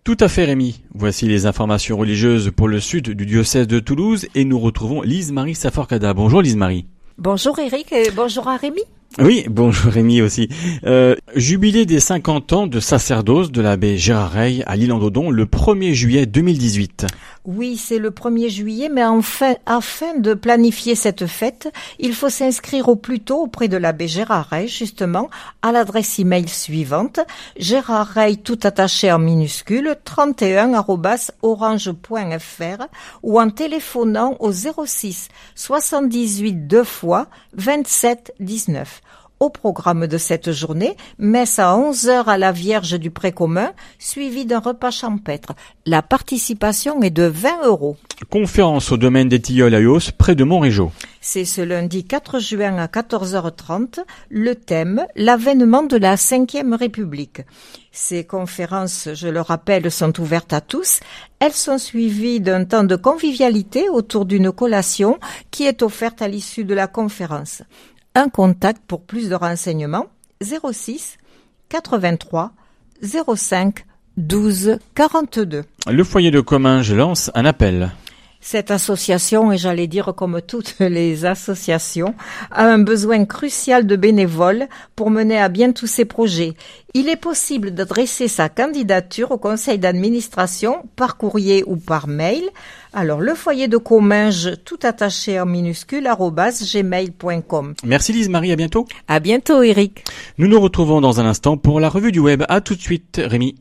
Tout à fait Rémi, voici les informations religieuses pour le sud du diocèse de Toulouse et nous retrouvons Lise-Marie Saforcada. Bonjour Lise-Marie. Bonjour Eric et bonjour à Rémi. Oui, bonjour Rémi aussi. Jubilé des 50 ans de sacerdoce de l'abbé Gérard Rey à l'Île-en-Dodon le 1er juillet 2018. Oui, c'est le 1er juillet, mais afin de planifier cette fête, il faut s'inscrire au plus tôt auprès de l'abbé Gérard Rey, justement, à l'adresse email suivante, Gérard Rey tout attaché en minuscule, 31@orange.fr ou en téléphonant au 06 78 2 fois 27 19. Au programme de cette journée, messe à 11h à la Vierge du Pré-Commun, suivie d'un repas champêtre. La participation est de 20 €. Conférence au domaine des Tilleuls à Yos, près de Montrégeau. C'est ce lundi 4 juin à 14h30, le thème « L'avènement de la 5e République ». Ces conférences, je le rappelle, sont ouvertes à tous. Elles sont suivies d'un temps de convivialité autour d'une collation qui est offerte à l'issue de la conférence. Un contact pour plus de renseignements, 06 83 05 12 42. Le foyer de Comminges lance un appel. Cette association, et j'allais dire comme toutes les associations, a un besoin crucial de bénévoles pour mener à bien tous ses projets. Il est possible d'adresser sa candidature au conseil d'administration par courrier ou par mail. Alors, le foyer de Comminges, tout attaché en minuscule, @gmail.com. Merci Lise-Marie, à bientôt. À bientôt Eric. Nous nous retrouvons dans un instant pour la revue du web. À tout de suite Rémi.